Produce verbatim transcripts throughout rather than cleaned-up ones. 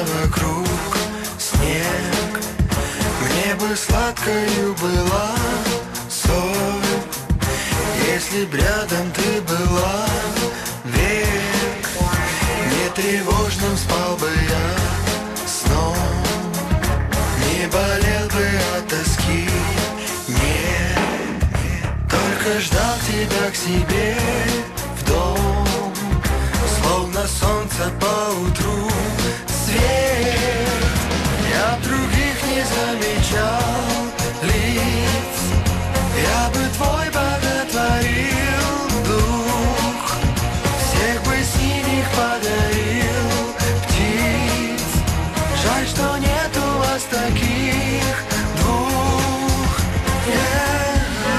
вокруг снег. Мне бы сладкою была соль, если б рядом ты была век. Не тревожным спал бы я сном, не болел бы от тоски, нет. Только ждал тебя к себе в дом, словно солнце поутру свет. Я других не замечал лиц, я бы твой боготворил дух, всех бы синих подарил птиц. Жаль, что нет у вас таких двух. Yeah.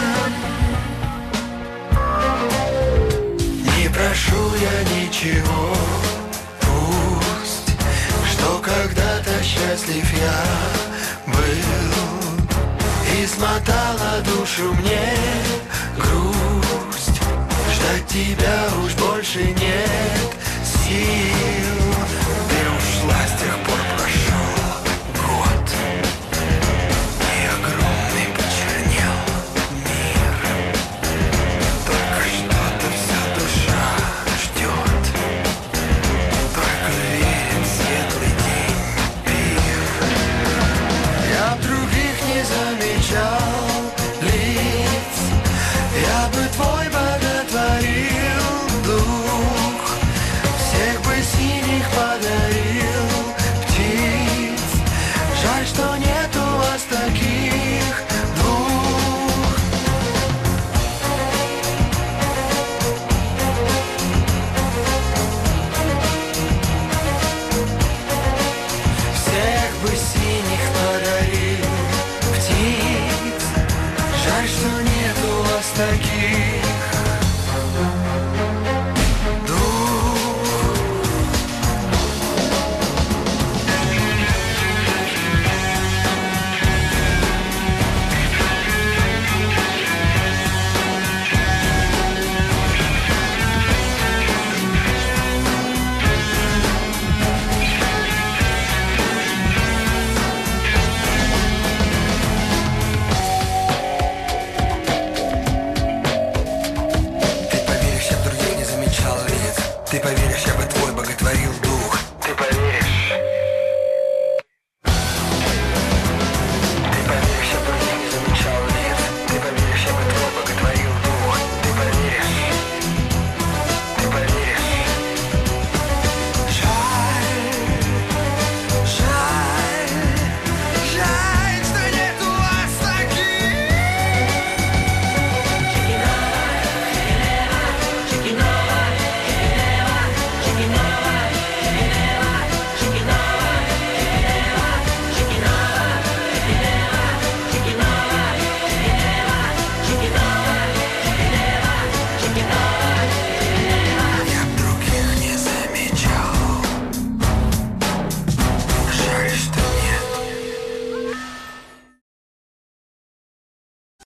Не прошу я ничего, пусть, что когда-то счастлив я был, и смотала душу мне грусть. Ждать тебя уж больше нет сил. Ты ушла, с тех пор прошел год, и огромный почернел мир. Только что-то вся душа ждет, только верит светлый день пир. Я других не замечал лиц, я бы твой боготворил дух, всех бы синих подарил птиц. Жаль, что нет у вас таких двух. Всех бы синих подарил птиц. Жаль, что нет у вас таких.